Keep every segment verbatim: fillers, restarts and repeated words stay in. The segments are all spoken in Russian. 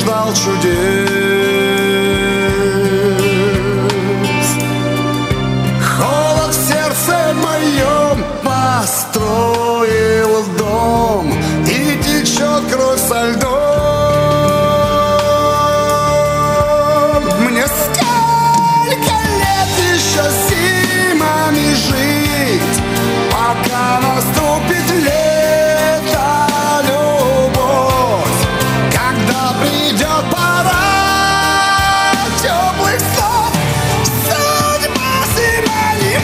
ждал чудес. Холод в сердце моем построил дом, и течет кровь со льдом. Мне сколько лет еще зимами жить, пока наступит лето, любовь, когда придет пора теплых снов. Судьба зима не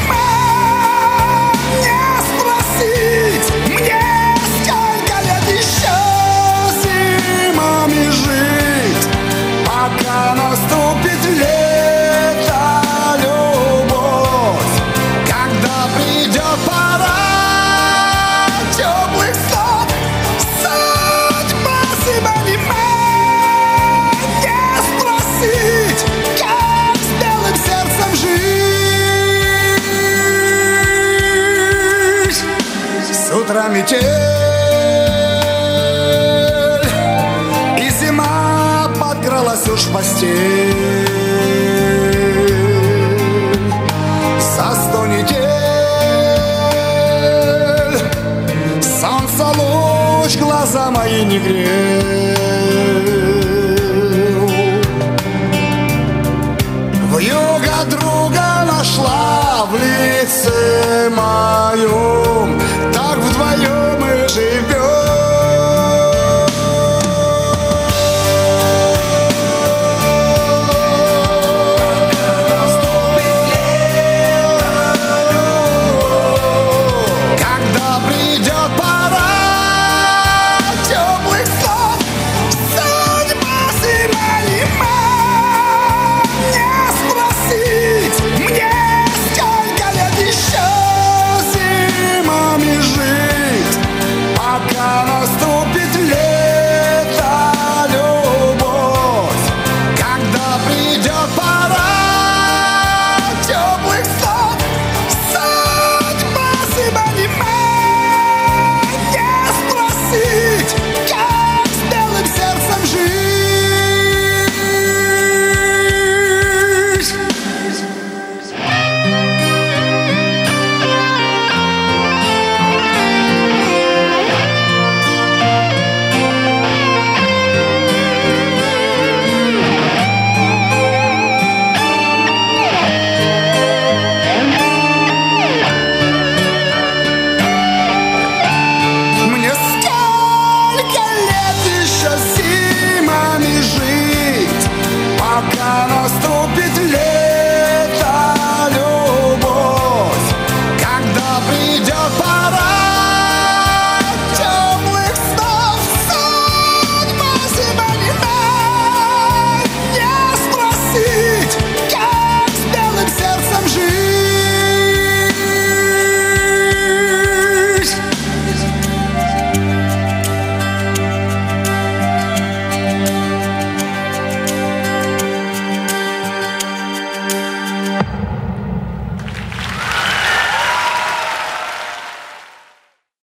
мне спросить, мне сколько лет еще зимами жить, пока наступит лето, любовь, когда придет пора теплых снов. Судьба зима не мне спросить, как с белым сердцем жить. С утра метель, и зима подкралась уж в постель. За сто недель солнце луч глаза мои не грел. Вьюга друга нашла в лице моем.